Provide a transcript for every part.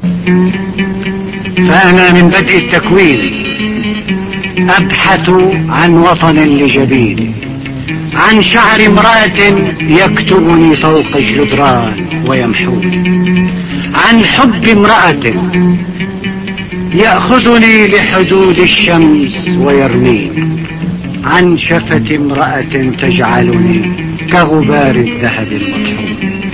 فأنا من بدء التكوين أبحث عن وطن لجبيني، عن شعر امرأة يكتبني فوق الجدران ويمحوني، عن حب امرأة يأخذني لحدود الشمس ويرميني، عن شفة امرأة تجعلني كغبار الذهب المطحون.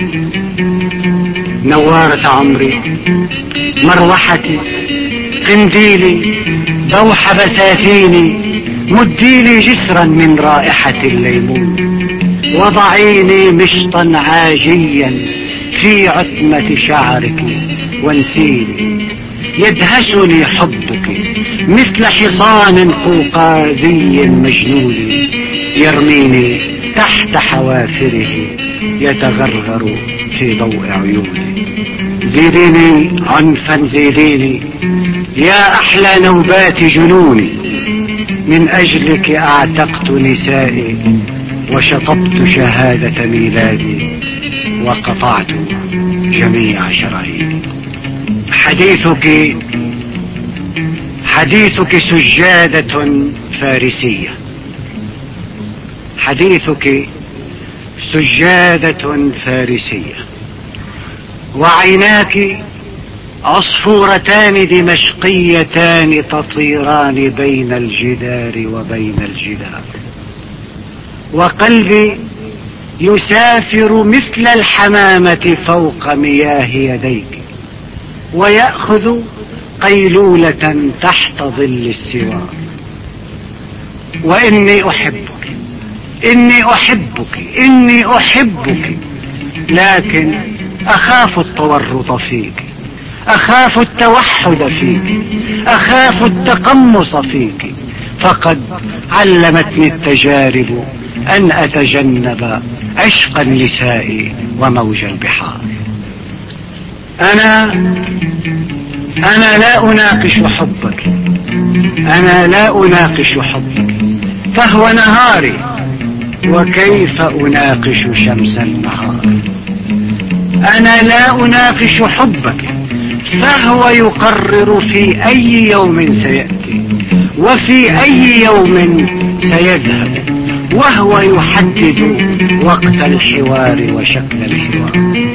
نوارة عمري، مروحتي، قنديلي، دوح بساتيني، مديلي جسرا من رائحة الليمون، وضعيني مشطا عاجيا في عتمة شعرك وانسيني. يدهشني حبك مثل حصان قوقازي مجنون، يرميني تحت حوافره يتغرغر في ضوء عيوني. زيديني عنفا زيديني يا أحلى نوبات جنوني، من أجلك أعتقت نسائي وشطبت شهادة ميلادي وقطعت جميع شراييني. حديثك سجادة فارسية، حديثك سجادة فارسية، وعيناك عصفورتان دمشقيتان تطيران بين الجدار وبين الجدار، وقلبي يسافر مثل الحمامة فوق مياه يديك، ويأخذ قيلولة تحت ظل السوار. وإني أحبك، إني أحبك، إني أحبك، لكن أخاف التورط فيك، أخاف التوحد فيك، أخاف التقمص فيك، فقد علمتني التجارب أن أتجنب عشق النساء وموج البحار. أنا لا أناقش حبك، أنا لا أناقش حبك، فهو نهاري، وكيف أناقش شمس النهار؟ أنا لا أناقش حبك، فهو يقرر في أي يوم سيأتي وفي أي يوم سيذهب، وهو يحدد وقت الحوار وشكل الحوار.